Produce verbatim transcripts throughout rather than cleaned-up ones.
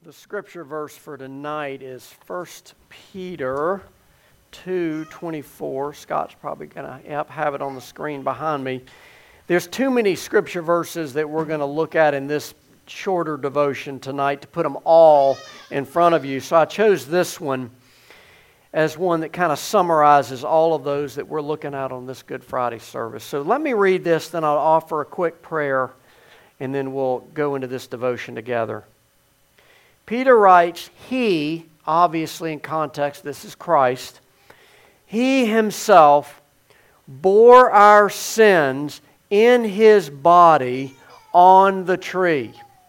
The scripture verse for tonight is First Peter two twenty-four. Scott's probably going to yep, have it on the screen behind me. There's too many scripture verses that we're going to look at in this shorter devotion tonight to put them all in front of you. So I chose this one as one that kind of summarizes all of those that we're looking at on this Good Friday service. So let me read this, then I'll offer a quick prayer, and then we'll go into this devotion together. Peter writes, He, obviously in context, this is Christ, He Himself bore our sins in His body on the tree.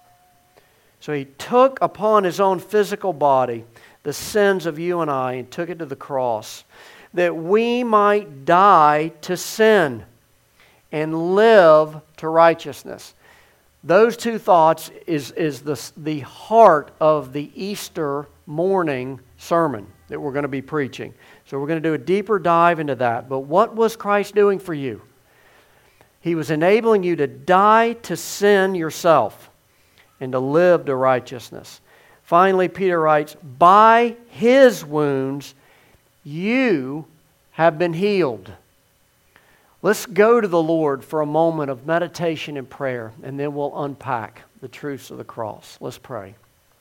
So He took upon His own physical body the sins of you and I and took it to the cross, that we might die to sin and live to righteousness. Those two thoughts is, is the, the heart of the Easter morning sermon that we're going to be preaching. So we're going to do a deeper dive into that. But what was Christ doing for you? He was enabling you to die to sin yourself and to live to righteousness. Finally, Peter writes, by His wounds you have been healed. Let's go to the Lord for a moment of meditation and prayer, and then we'll unpack the truths of the cross. Let's pray.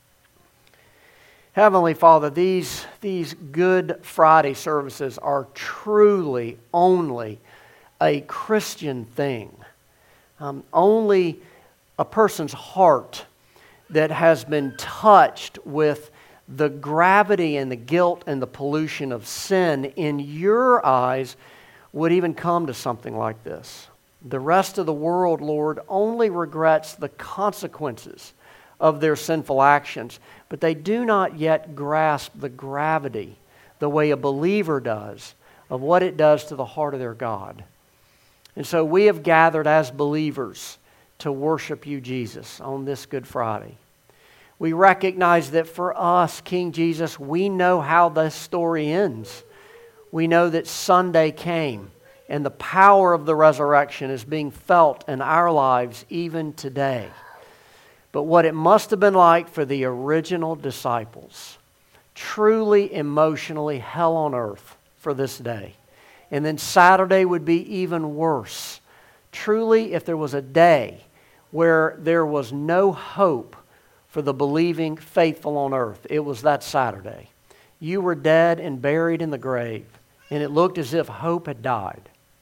Heavenly Father, these, these Good Friday services are truly only a Christian thing. Um, only a person's heart that has been touched with the gravity and the guilt and the pollution of sin in your eyes would even come to something like this. The rest of the world, Lord, only regrets the consequences of their sinful actions, but they do not yet grasp the gravity the way a believer does of what it does to the heart of their God. And so we have gathered as believers to worship you, Jesus, on this Good Friday. We recognize that for us, King Jesus, we know how this story ends. We know that Sunday came and the power of the resurrection is being felt in our lives even today. But what it must have been like for the original disciples, truly emotionally hell on earth for this day. And then Saturday would be even worse. Truly, if there was a day where there was no hope for the believing faithful on earth, it was that Saturday. You were dead and buried in the grave, and it looked as if hope had died.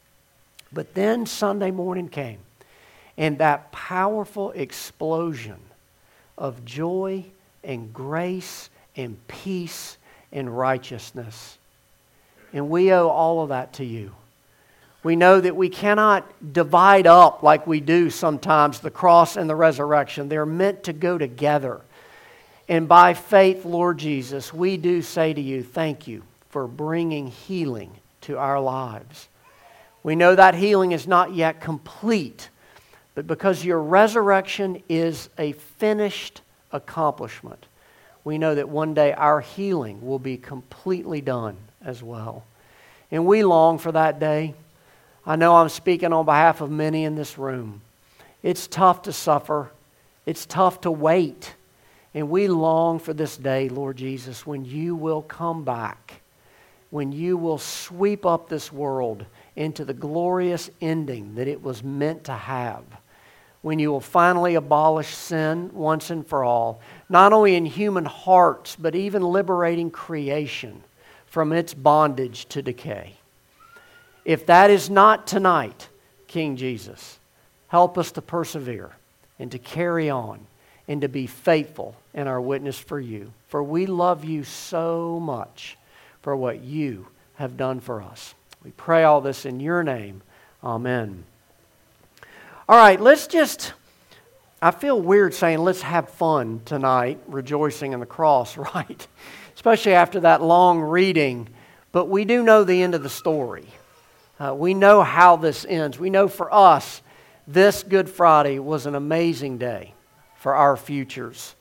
But then Sunday morning came, and that powerful explosion of joy and grace and peace and righteousness. And we owe all of that to you. We know that we cannot divide up like we do sometimes the cross and the resurrection. They're meant to go together. And by faith, Lord Jesus, we do say to you, thank you for bringing healing to our lives. We know that healing is not yet complete, but because your resurrection is a finished accomplishment, we know that one day our healing will be completely done as well. And we long for that day. I know I'm speaking on behalf of many in this room. It's tough to suffer. It's tough to wait. And we long for this day, Lord Jesus, when you will come back, when you will sweep up this world into the glorious ending that it was meant to have, when you will finally abolish sin once and for all, not only in human hearts, but even liberating creation from its bondage to decay. If that is not tonight, King Jesus, help us to persevere and to carry on and to be faithful in our witness for you. For we love you so much for what you have done for us. We pray all this in your name. Amen. All right, let's just, I feel weird saying let's have fun tonight, rejoicing in the cross, right? Especially after that long reading. But we do know the end of the story. Uh, we know how this ends. We know for us, this Good Friday was an amazing day for our futures.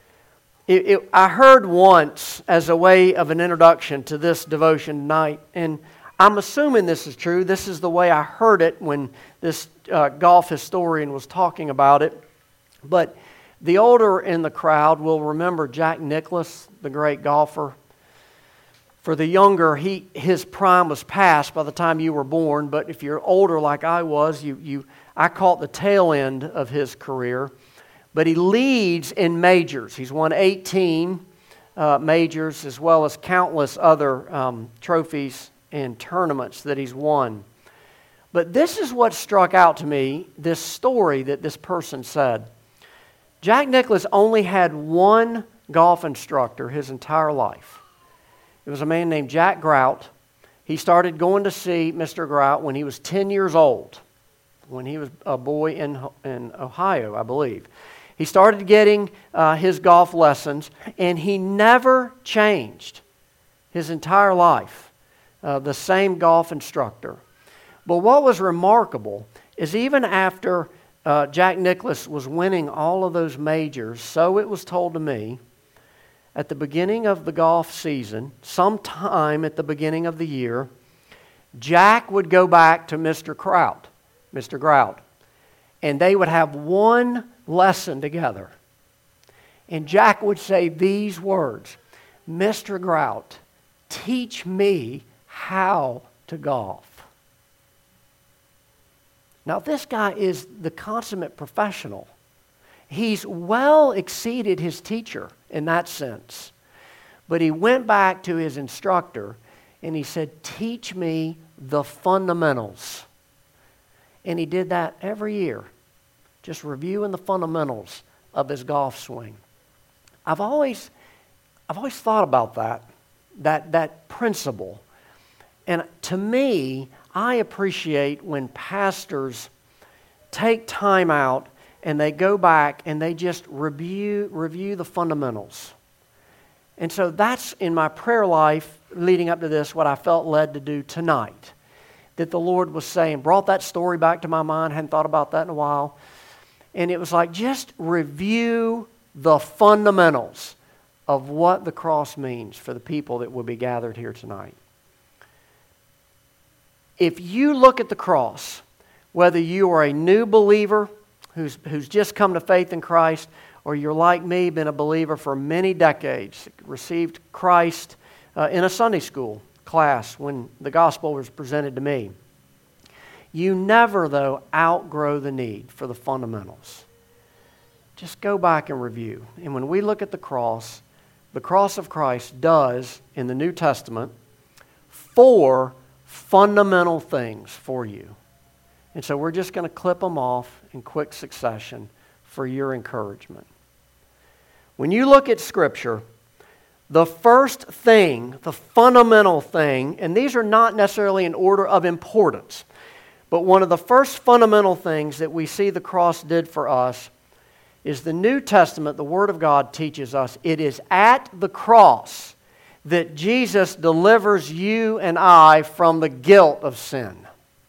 It, it, I heard once, as a way of an introduction to this devotion tonight, and I'm assuming this is true. This is the way I heard it when this uh, golf historian was talking about it. But The older in the crowd will remember Jack Nicklaus, the great golfer. For the younger, he his prime was past by the time you were born, but if you're older like I was, you you I caught the tail end of his career. But he leads in majors. He's won eighteen uh, majors as well as countless other um, trophies and tournaments that he's won. But this is what struck out to me, this story that this person said. Jack Nicklaus only had one golf instructor his entire life. It was a man named Jack Grout. He started going to see Mister Grout when he was ten years old, when he was a boy in, in Ohio, I believe. He started getting uh, his golf lessons, and he never changed his entire life. Uh, the same golf instructor. But what was remarkable is even after uh, Jack Nicklaus was winning all of those majors, so it was told to me, at the beginning of the golf season, sometime at the beginning of the year, Jack would go back to Mister Grout, Mister Grout, and they would have one lesson together. And Jack would say these words, "Mister Grout, teach me how to golf." Now, this guy is the consummate professional. He's well exceeded his teacher in that sense. But he went back to his instructor and he said, "Teach me the fundamentals." And he did that every year, just reviewing the fundamentals of his golf swing. I've always, I've always thought about that, that, that principle. And to me, I appreciate when pastors take time out and they go back and they just review review the fundamentals. And so that's in my prayer life leading up to this what I felt led to do tonight. That the Lord was saying, brought that story back to my mind, hadn't thought about that in a while. And it was like, just review the fundamentals of what the cross means for the people that will be gathered here tonight. If you look at the cross, whether you are a new believer who's, who's just come to faith in Christ, or you're like me, been a believer for many decades, received Christ uh, in a Sunday school class when the gospel was presented to me, you never, though, outgrow the need for the fundamentals. Just go back and review. And when we look at the cross, the cross of Christ does, in the New Testament, four fundamental things for you. And so we're just going to clip them off in quick succession for your encouragement. When you look at Scripture, the first thing, the fundamental thing, and these are not necessarily in order of importance, but one of the first fundamental things that we see the cross did for us is the New Testament, the Word of God teaches us, it is at the cross that Jesus delivers you and I from the guilt of sin.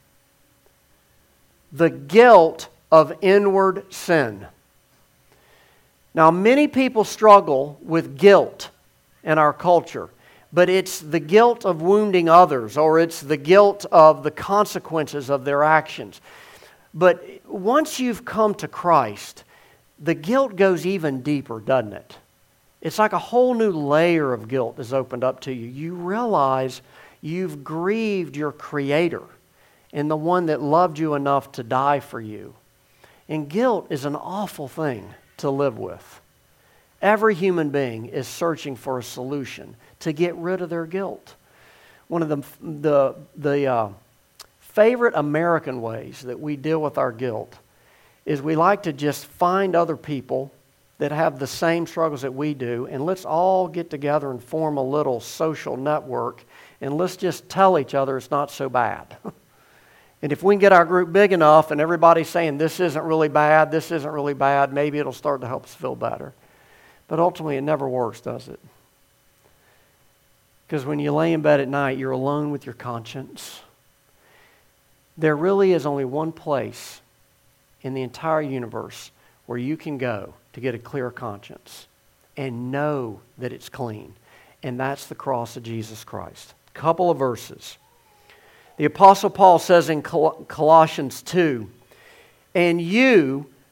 The guilt of inward sin. Now, many people struggle with guilt in our culture, but it's the guilt of wounding others, or it's the guilt of the consequences of their actions. But once you've come to Christ, the guilt goes even deeper, doesn't it? It's like a whole new layer of guilt is opened up to you. You realize you've grieved your Creator and the one that loved you enough to die for you. And guilt is an awful thing to live with. Every human being is searching for a solution to get rid of their guilt. One of the, the, the uh, favorite American ways that we deal with our guilt is we like to just find other people that have the same struggles that we do, and let's all get together and form a little social network, and let's just tell each other it's not so bad. And if we can get our group big enough and everybody's saying this isn't really bad, this isn't really bad, maybe it'll start to help us feel better. But ultimately it never works, does it? Because when you lay in bed at night, you're alone with your conscience. There really is only one place in the entire universe where you can go to get a clear conscience and know that it's clean. And that's the cross of Jesus Christ. A couple of verses. The Apostle Paul says in Col- Colossians two, "And you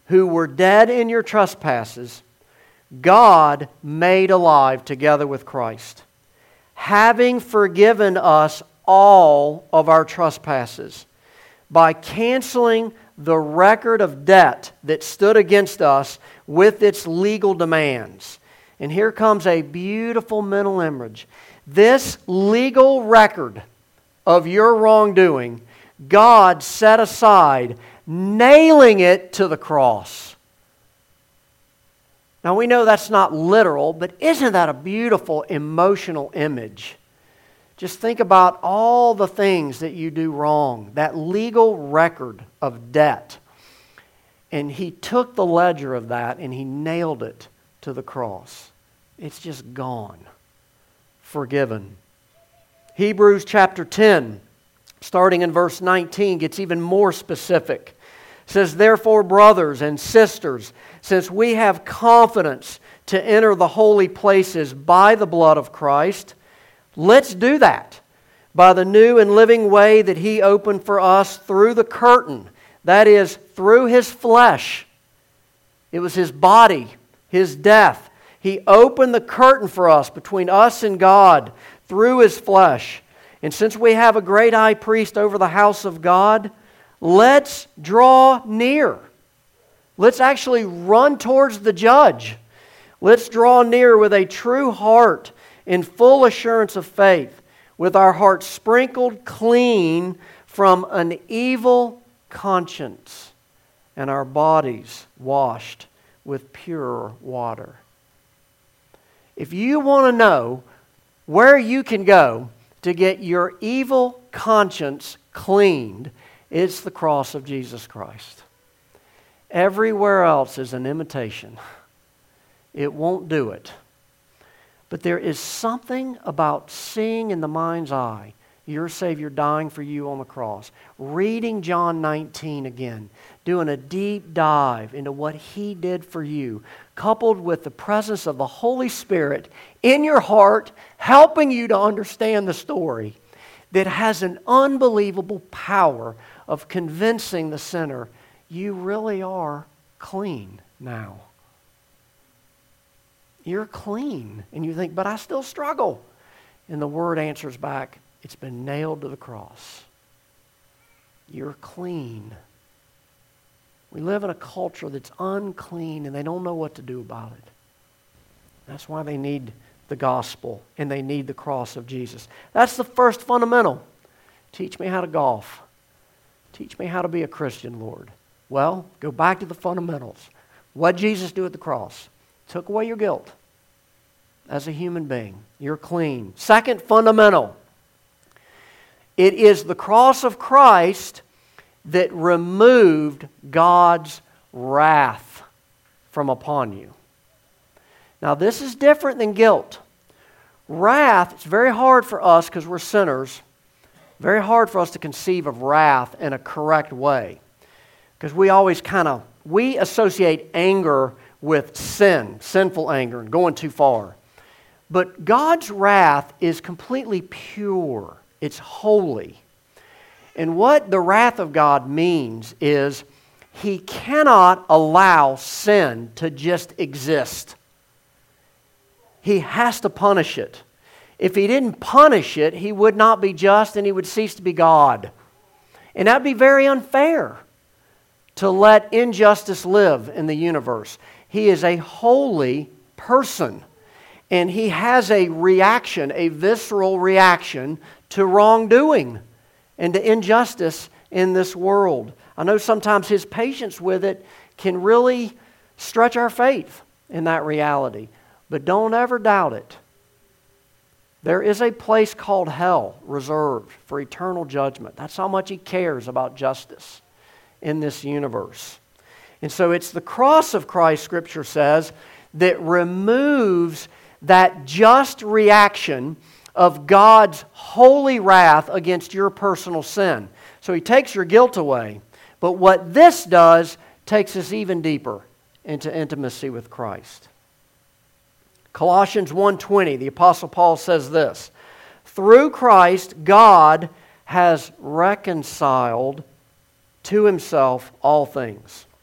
who were dead in your trespasses, God made alive together with Christ, having forgiven us all of our trespasses, by canceling the record of debt that stood against us with its legal demands. And here comes a beautiful mental image. This legal record of your wrongdoing, God set aside, nailing it to the cross. Now we know that's not literal, but isn't that a beautiful emotional image? Just think about all the things that you do wrong, that legal record of debt. And He took the ledger of that and He nailed it to the cross. It's just gone. Forgiven. Hebrews chapter ten, starting in verse nineteen, gets even more specific. It says, "Therefore, brothers and sisters, since we have confidence to enter the holy places by the blood of Christ, let's do that by the new and living way that He opened for us through the curtain, that is, through His flesh." It was His body, His death. He opened the curtain for us between us and God through His flesh. And since we have a great high priest over the house of God, let's draw near. Let's actually run towards the judge. Let's draw near with a true heart in full assurance of faith, with our hearts sprinkled clean from an evil conscience and our bodies washed with pure water. If you want to know where you can go to get your evil conscience cleaned, it's the cross of Jesus Christ. Everywhere else is an imitation. It won't do it. But there is something about seeing in the mind's eye your Savior dying for you on the cross, reading John nineteen again, doing a deep dive into what He did for you, coupled with the presence of the Holy Spirit in your heart, helping you to understand the story, that has an unbelievable power of convincing the sinner, you really are clean now. You're clean. And you think, but I still struggle. And the Word answers back, it's been nailed to the cross. You're clean. We live in a culture that's unclean and they don't know what to do about it. That's why they need the gospel and they need the cross of Jesus. That's the first fundamental. Teach me how to golf. Teach me how to be a Christian, Lord. Well, go back to the fundamentals. What did Jesus do at the cross? Took away your guilt. As a human being, you're clean. Second fundamental. It is the cross of Christ that removed God's wrath from upon you. Now, this is different than guilt. Wrath, it's very hard for us because we're sinners, very hard for us to conceive of wrath in a correct way. Because we always kind of, we associate anger with sin, sinful anger, and going too far. But God's wrath is completely pure. It's holy. And what the wrath of God means is He cannot allow sin to just exist. He has to punish it. If He didn't punish it, He would not be just and He would cease to be God. And that would be very unfair to let injustice live in the universe. He is a holy person. And He has a reaction, a visceral reaction to wrongdoing and to injustice in this world. I know sometimes His patience with it can really stretch our faith in that reality. But don't ever doubt it. There is a place called hell reserved for eternal judgment. That's how much He cares about justice in this universe. And so it's the cross of Christ, Scripture says, that removes that just reaction of God's holy wrath against your personal sin. So He takes your guilt away. But what this does takes us even deeper into intimacy with Christ. Colossians one twenty, the Apostle Paul says this, "Through Christ, God has reconciled to Himself all things,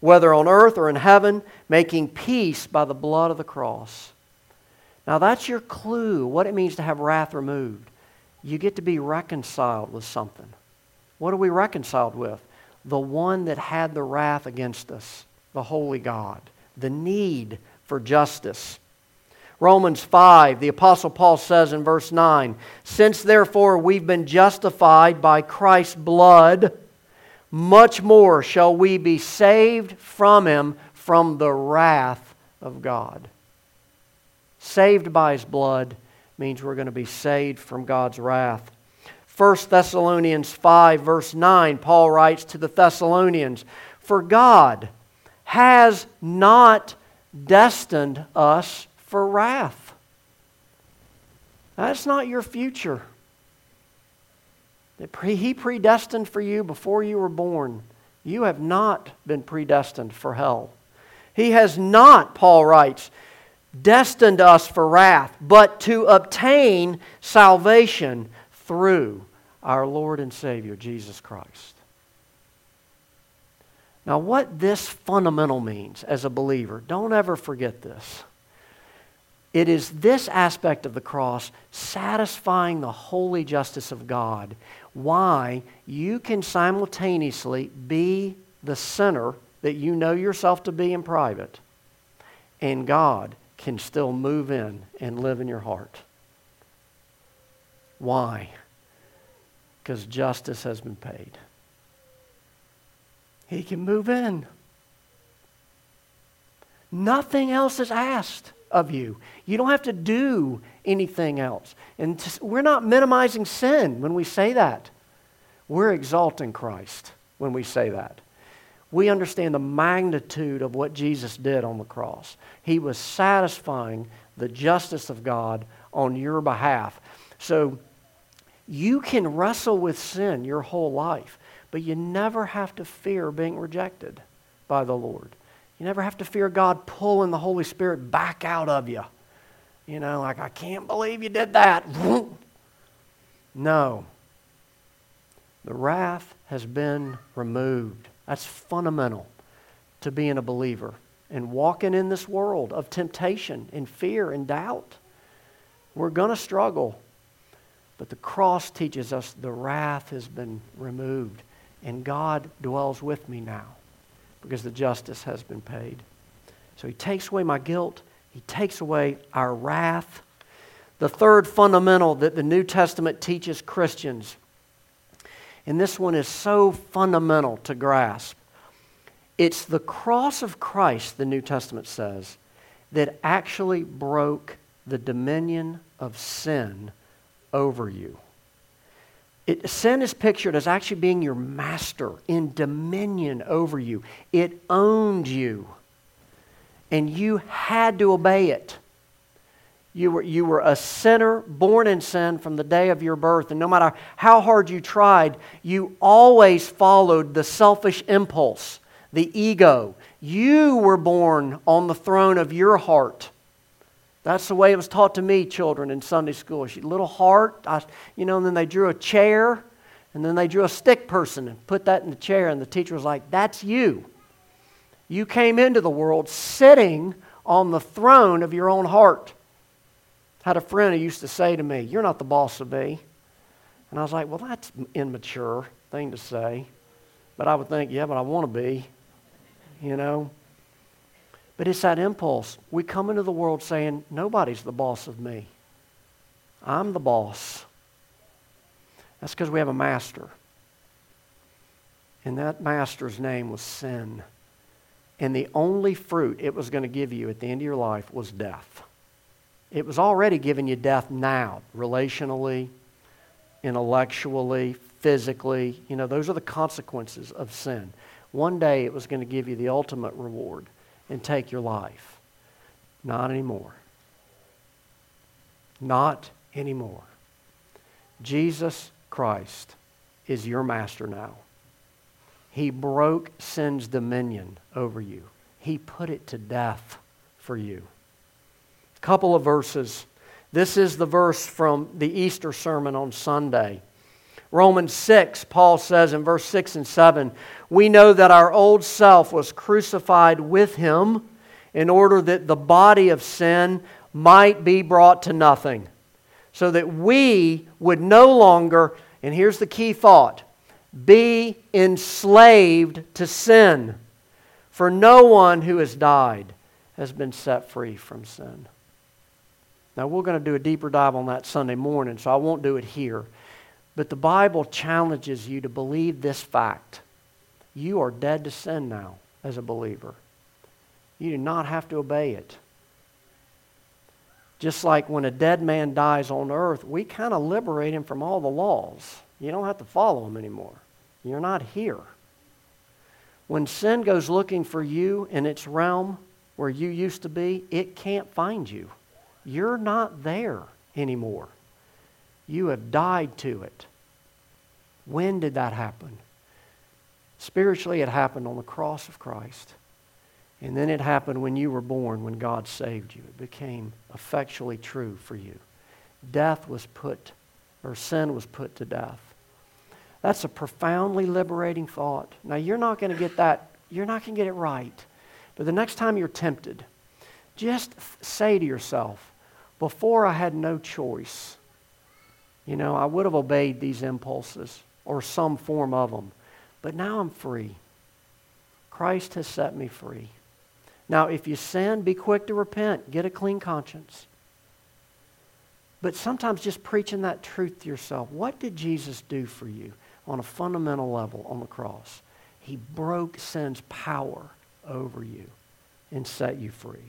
whether on earth or in heaven, making peace by the blood of the cross. Now that's your clue, what it means to have wrath removed. You get to be reconciled with something. What are we reconciled with? The one that had the wrath against us, the holy God, the need for justice. Romans five, the Apostle Paul says in verse nine, "Since therefore we've been justified by Christ's blood, much more shall we be saved from Him from the wrath of God." Saved by His blood means we're going to be saved from God's wrath. First Thessalonians five, verse nine, Paul writes to the Thessalonians, "For God has not destined us for wrath." That's not your future. He predestined for you before you were born. You have not been predestined for hell. He has not, Paul writes, destined us for wrath, but to obtain salvation through our Lord and Savior, Jesus Christ. Now, what this fundamental means as a believer, don't ever forget this. It is this aspect of the cross, satisfying the holy justice of God, why you can simultaneously be the sinner that you know yourself to be in private, and God can still move in and live in your heart. Why? Because justice has been paid. He can move in. Nothing else is asked of you. You don't have to do anything else. And we're not minimizing sin when we say that. We're exalting Christ when we say that. We understand the magnitude of what Jesus did on the cross. He was satisfying the justice of God on your behalf. So you can wrestle with sin your whole life, but you never have to fear being rejected by the Lord. You never have to fear God pulling the Holy Spirit back out of you. You know, like, I can't believe you did that. No. The wrath has been removed. That's fundamental to being a believer and walking in this world of temptation and fear and doubt. We're going to struggle. But the cross teaches us the wrath has been removed. And God dwells with me now because the justice has been paid. So He takes away my guilt. He takes away our wrath. The third fundamental that the New Testament teaches Christians, and this one is so fundamental to grasp. It's the cross of Christ, the New Testament says, that actually broke the dominion of sin over you. It, sin is pictured as actually being your master in dominion over you. It owned you, and you had to obey it. You were, you were a sinner born in sin from the day of your birth, and no matter how hard you tried, you always followed the selfish impulse, the ego. You were born on the throne of your heart. That's the way it was taught to me, children, in Sunday school. She, little heart, I, you know, and then they drew a chair, and then they drew a stick person and put that in the chair, and the teacher was like, that's you. You came into the world sitting on the throne of your own heart. I had a friend who used to say to me, you're not the boss of me. And I was like, well, that's an immature thing to say. But I would think, yeah, but I want to be, you know. But it's that impulse. We come into the world saying, nobody's the boss of me. I'm the boss. That's because we have a master. And that master's name was sin. And the only fruit it was going to give you at the end of your life was death. It was already giving you death now, relationally, intellectually, physically. You know, those are the consequences of sin. One day it was going to give you the ultimate reward and take your life. Not anymore. Not anymore. Jesus Christ is your master now. He broke sin's dominion over you. He put it to death for you. A couple of verses. This is the verse from the Easter sermon on Sunday. Romans six, Paul says in verse six and seven, we know that our old self was crucified with Him in order that the body of sin might be brought to nothing, so that we would no longer, and here's the key thought, be enslaved to sin. For no one who has died has been set free from sin. Now we're going to do a deeper dive on that Sunday morning, so I won't do it here. But the Bible challenges you to believe this fact. You are dead to sin now as a believer. You do not have to obey it. Just like when a dead man dies on earth, we kind of liberate him from all the laws. You don't have to follow them anymore. You're not here. When sin goes looking for you in its realm where you used to be, it can't find you. You're not there anymore. You have died to it. When did that happen? Spiritually, it happened on the cross of Christ. And then it happened when you were born, when God saved you. It became effectually true for you. Death was put, or sin was put to death. That's a profoundly liberating thought. Now, you're not going to get that, you're not going to get it right. But the next time you're tempted, just say to yourself, before I had no choice, you know, I would have obeyed these impulses or some form of them. But now I'm free. Christ has set me free. Now, if you sin, be quick to repent. Get a clean conscience. But sometimes just preaching that truth to yourself. What did Jesus do for you on a fundamental level on the cross? He broke sin's power over you and set you free.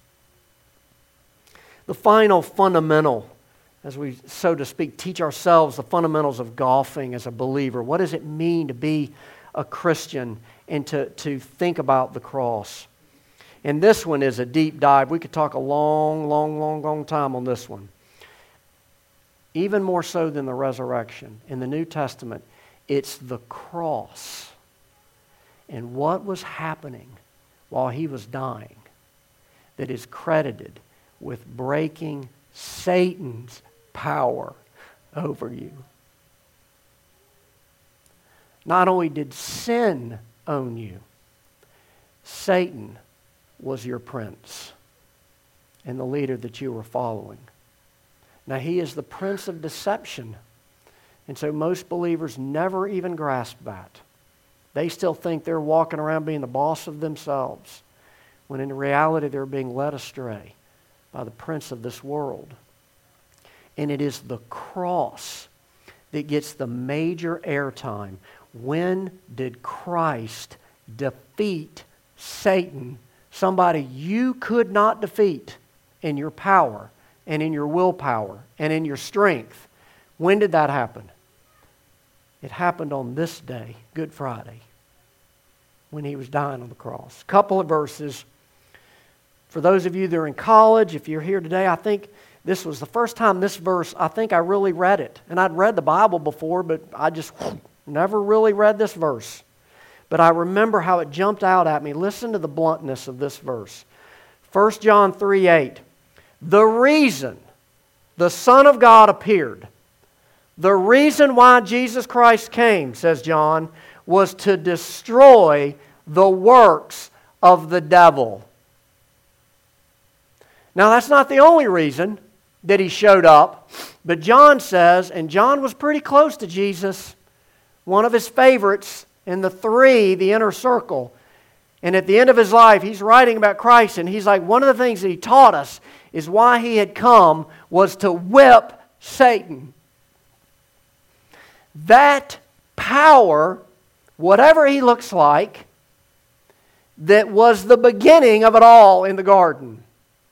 The final fundamental, as we, so to speak, teach ourselves the fundamentals of golfing as a believer. What does it mean to be a Christian and to, to think about the cross? And this one is a deep dive. We could talk a long, long, long, long time on this one. Even more so than the resurrection. In the New Testament, it's the cross and what was happening while He was dying that is credited with breaking Satan's power over you. Not only did sin own you, Satan was your prince and the leader that you were following. Now, he is the prince of deception. And so most believers never even grasp that. They still think they're walking around being the boss of themselves, when in reality they're being led astray by the prince of this world. And it is the cross that gets the major airtime. When did Christ defeat Satan? Somebody you could not defeat in your power and in your willpower and in your strength. When did that happen? It happened on this day, Good Friday, when He was dying on the cross. A couple of verses. For those of you that are in college, if you're here today, I think this was the first time this verse, I think I really read it. And I'd read the Bible before, but I just never really read this verse. But I remember how it jumped out at me. Listen to the bluntness of this verse. First John three eight. The reason the Son of God appeared, the reason why Jesus Christ came, says John, was to destroy the works of the devil. Now, that's not the only reason that He showed up. But John says, and John was pretty close to Jesus, one of his favorites in the three, the inner circle. And at the end of his life, he's writing about Christ, and he's like, one of the things that He taught us is why He had come was to whip Satan. That power, whatever he looks like, that was the beginning of it all in the garden.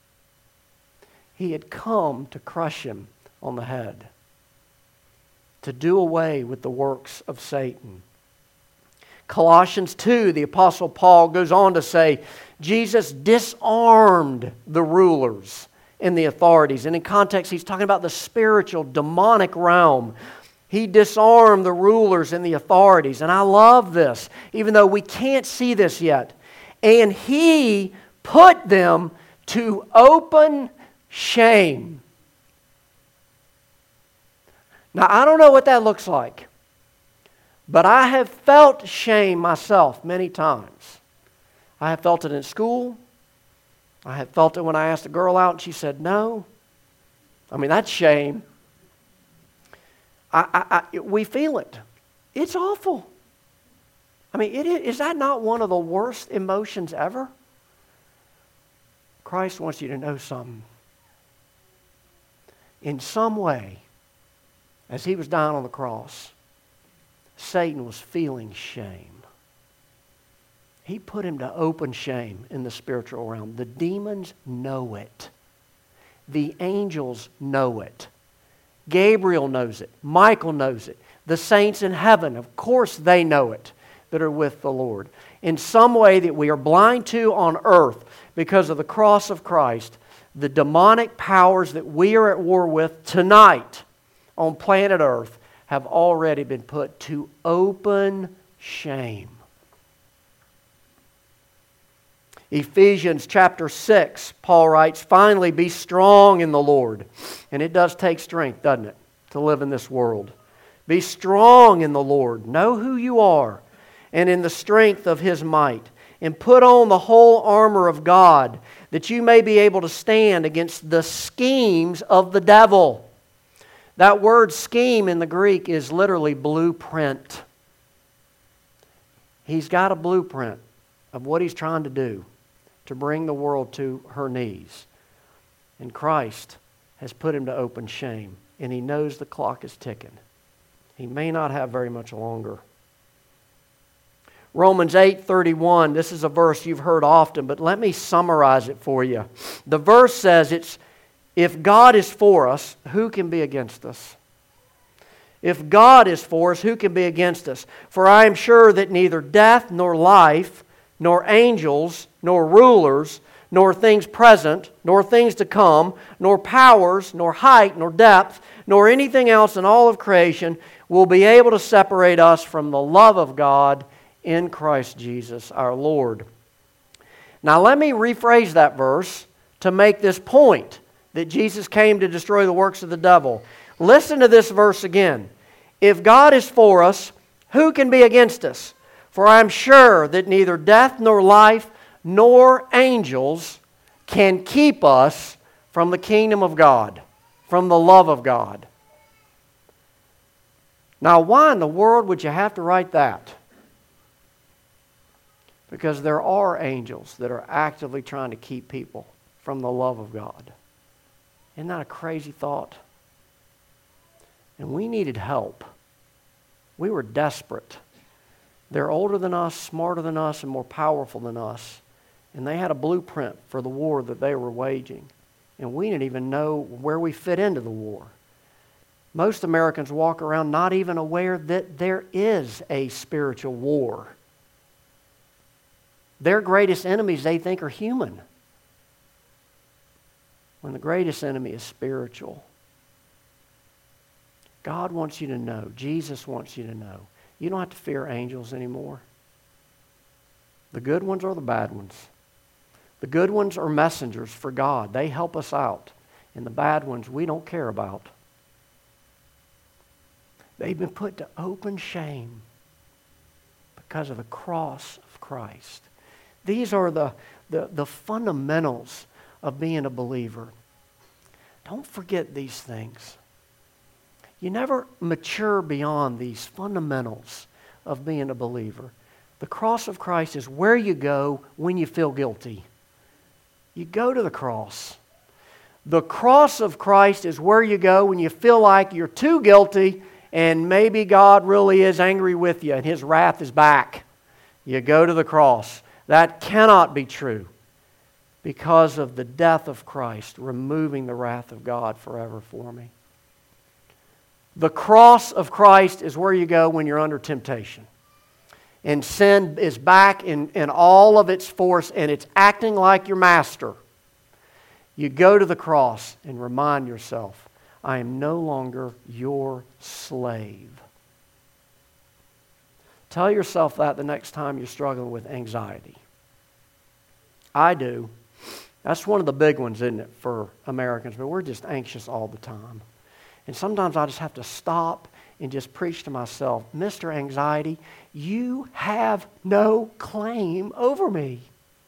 He had come to crush him on the head, to do away with the works of Satan. Colossians two, the Apostle Paul goes on to say, Jesus disarmed the rulers and the authorities. And in context, he's talking about the spiritual, demonic realm. He disarmed the rulers and the authorities. And I love this, even though we can't see this yet. And He put them to open shame. Now, I don't know what that looks like. But I have felt shame myself many times. I have felt it in school. I have felt it when I asked a girl out and she said no. I mean, that's shame. I, I, I, we feel it. It's awful. I mean, it, is that not one of the worst emotions ever? Christ wants you to know something. In some way, as he was dying on the cross, Satan was feeling shame. He put him to open shame in the spiritual realm. The demons know it. The angels know it. Gabriel knows it. Michael knows it. The saints in heaven, of course they know it, that are with the Lord. In some way that we are blind to on earth because of the cross of Christ, the demonic powers that we are at war with tonight on planet Earth have already been put to open shame. Ephesians chapter six, Paul writes, finally be strong in the Lord. And it does take strength, doesn't it, to live in this world. Be strong in the Lord. Know who you are and in the strength of His might. And put on the whole armor of God that you may be able to stand against the schemes of the devil. That word scheme in the Greek is literally blueprint. He's got a blueprint of what he's trying to do to bring the world to her knees. And Christ has put him to open shame. And he knows the clock is ticking. He may not have very much longer. Romans eight thirty-one, this is a verse you've heard often, but let me summarize it for you. The verse says, "It's if God is for us, who can be against us? If God is for us, who can be against us? For I am sure that neither death nor life, nor angels, nor rulers, nor things present, nor things to come, nor powers, nor height, nor depth, nor anything else in all of creation will be able to separate us from the love of God in Christ Jesus our Lord." Now let me rephrase that verse to make this point that Jesus came to destroy the works of the devil. Listen to this verse again. If God is for us, who can be against us? For I am sure that neither death nor life nor angels can keep us from the kingdom of God, from the love of God. Now why in the world would you have to write that? Because there are angels that are actively trying to keep people from the love of God. Isn't that a crazy thought? And we needed help. We were desperate. They're older than us, smarter than us, and more powerful than us. And they had a blueprint for the war that they were waging. And we didn't even know where we fit into the war. Most Americans walk around not even aware that there is a spiritual war. Their greatest enemies they think are human, when the greatest enemy is spiritual. God wants you to know, Jesus wants you to know, you don't have to fear angels anymore. The good ones or the bad ones. The good ones are messengers for God. They help us out. And the bad ones we don't care about. They've been put to open shame because of the cross of Christ. These are the, the, the fundamentals of being a believer. Don't forget these things. You never mature beyond these fundamentals of being a believer. The cross of Christ is where you go when you feel guilty. You go to the cross. The cross of Christ is where you go when you feel like you're too guilty and maybe God really is angry with you and His wrath is back. You go to the cross. That cannot be true because of the death of Christ, removing the wrath of God forever for me. The cross of Christ is where you go when you're under temptation. And sin is back in, in all of its force and it's acting like your master. You go to the cross and remind yourself, I am no longer your slave. Tell yourself that the next time you're struggling with anxiety. I do. That's one of the big ones, isn't it, for Americans? But we're just anxious all the time. And sometimes I just have to stop and just preach to myself, Mister Anxiety, you have no claim over me.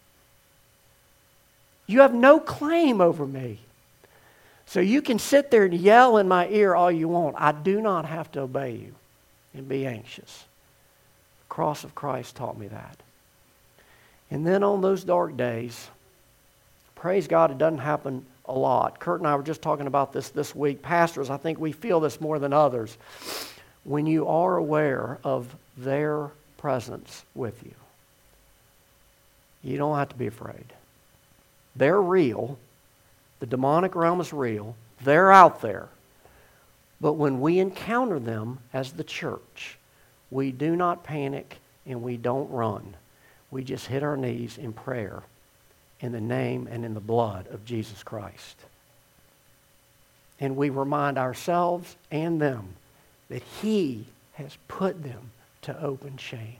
You have no claim over me. So you can sit there and yell in my ear all you want. I do not have to obey you and be anxious. The cross of Christ taught me that. And then on those dark days, praise God, it doesn't happen a lot. Kurt and I were just talking about this this week. Pastors, I think we feel this more than others. When you are aware of their presence with you, you don't have to be afraid. They're real. The demonic realm is real. They're out there. But when we encounter them as the church, we do not panic and we don't run. We just hit our knees in prayer in the name and in the blood of Jesus Christ. And we remind ourselves and them that He has put them to open shame.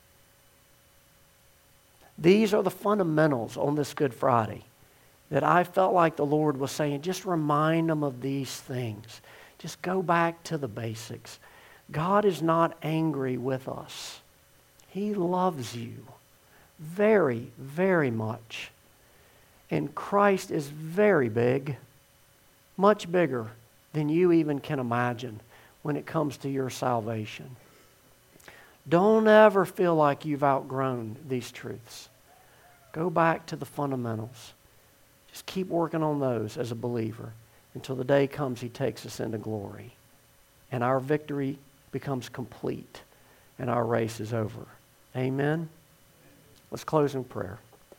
These are the fundamentals on this Good Friday that I felt like the Lord was saying, just remind them of these things. Just go back to the basics. God is not angry with us. He loves you very, very much. And Christ is very big, much bigger than you even can imagine when it comes to your salvation. Don't ever feel like you've outgrown these truths. Go back to the fundamentals. Just keep working on those as a believer until the day comes He takes us into glory. And our victory becomes complete and our race is over. Amen? Let's close in prayer.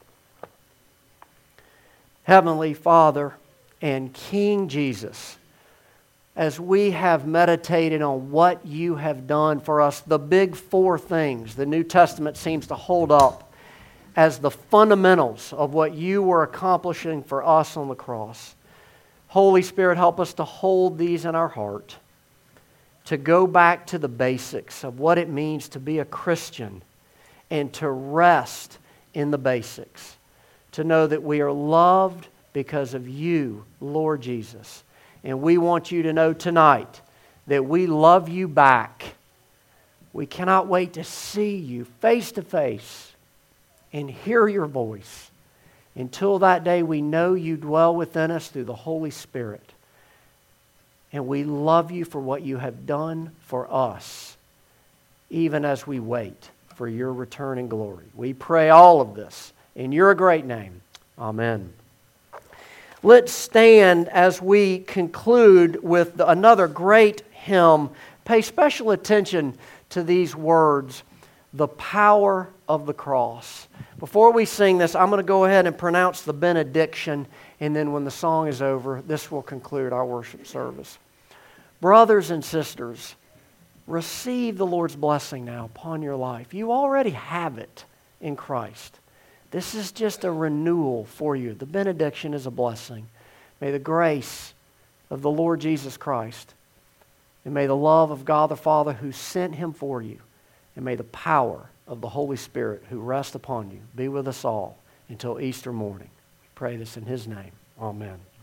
Heavenly Father and King Jesus, as we have meditated on what You have done for us, the big four things the New Testament seems to hold up as the fundamentals of what You were accomplishing for us on the cross. Holy Spirit, help us to hold these in our heart, to go back to the basics of what it means to be a Christian and to rest in the basics, to know that we are loved because of You, Lord Jesus. And we want You to know tonight that we love You back. We cannot wait to see You face to face and hear Your voice. Until that day, we know You dwell within us through the Holy Spirit. And we love You for what You have done for us, even as we wait for Your return in glory. We pray all of this in Your great name. Amen. Let's stand as we conclude with the, another great hymn. Pay special attention to these words, the power of the cross. Before we sing this, I'm going to go ahead and pronounce the benediction, and then when the song is over, this will conclude our worship service. Brothers and sisters, receive the Lord's blessing now upon your life. You already have it in Christ. This is just a renewal for you. The benediction is a blessing. May the grace of the Lord Jesus Christ, and may the love of God the Father who sent Him for you, and may the power of the Holy Spirit who rests upon you be with us all until Easter morning. We pray this in His name. Amen.